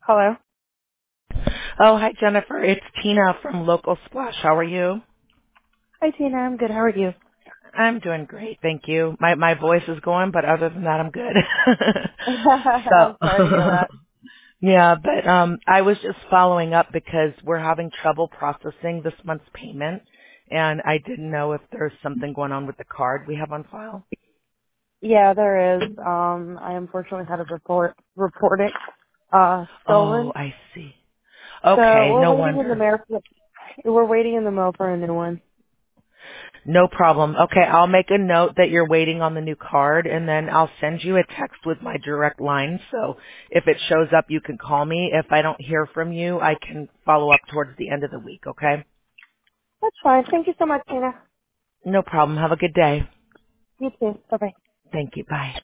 Hello. Oh, hi, Jennifer. It's Tina from Local Splash. How are you? Hi, Tina. I'm good. How are you? I'm doing great, thank you. My voice is going, but other than that, I'm good. I'm sorry to hear So, that. yeah, but I was just following up because we're having trouble processing this month's payment, and I didn't know if there's something going on with the card we have on file. Yeah, there is. I unfortunately had to report it Oh, stolen. I see. So Okay, we're no waiting in the wonder. mail. We're waiting in the mail for a new one. No problem. Okay, I'll make a note that you're waiting on the new card, and then I'll send you a text with my direct line. So if it shows up, you can call me. If I don't hear from you, I can follow up towards the end of the week, okay? That's fine. Thank you so much, Tina. No problem. Have a good day. You too. Bye bye. Thank you. Bye.